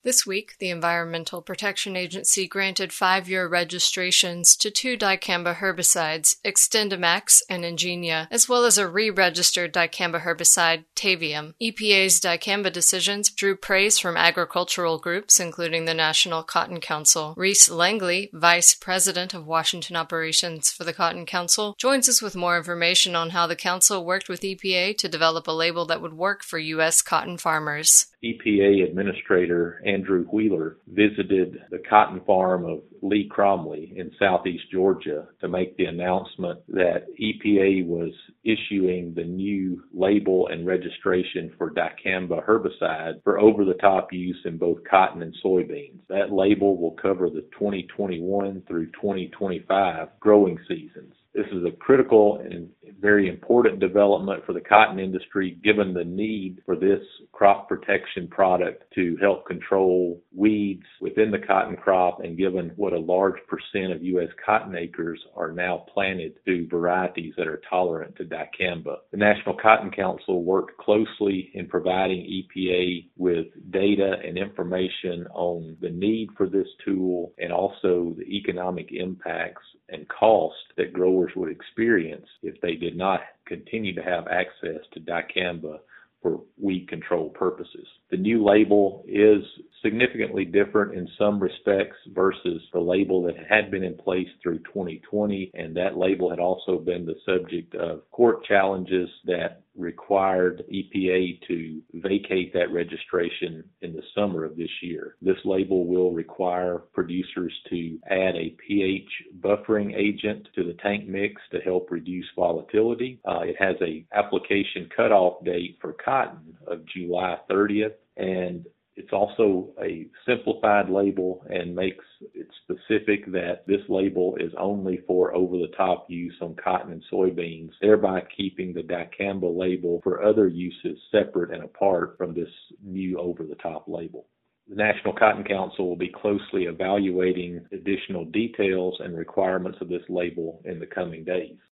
This week, the Environmental Protection Agency granted 5-year registrations to 2 dicamba herbicides, XtendiMax and Ingenia, as well as a re-registered dicamba herbicide, Tavium. EPA's dicamba decisions drew praise from agricultural groups, including the National Cotton Council. Reese Langley, Vice President of Washington Operations for the Cotton Council, joins us with more information on how the Council worked with EPA to develop a label that would work for U.S. cotton farmers. EPA Administrator Andrew Wheeler visited the cotton farm of Lee Cromley in southeast Georgia to make the announcement that EPA was issuing the new label and registration for dicamba herbicide for over-the-top use in both cotton and soybeans. That label will cover the 2021 through 2025 growing seasons. This is a critical and very important development for the cotton industry, given the need for this crop protection product to help control weeds within the cotton crop, and given what a large percent of U.S. cotton acres are now planted to varieties that are tolerant to dicamba. The National Cotton Council worked closely in providing EPA with data and information on the need for this tool and also the economic impacts and cost that growers would experience if they did not continue to have access to dicamba for weed control purposes. The new label is significantly different in some respects versus the label that had been in place through 2020, and that label had also been the subject of court challenges that required EPA to vacate that registration in the summer of this year. This label will require producers to add a pH buffering agent to the tank mix to help reduce volatility. It has an application cutoff date for cotton of July 30th, and it's also a simplified label and makes it specific that this label is only for over-the-top use on cotton and soybeans, thereby keeping the dicamba label for other uses separate and apart from this new over-the-top label. The National Cotton Council will be closely evaluating additional details and requirements of this label in the coming days.